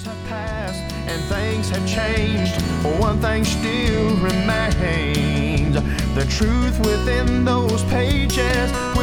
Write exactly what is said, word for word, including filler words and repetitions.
Years have passed and things have changed. One thing still remains: the truth within those pages.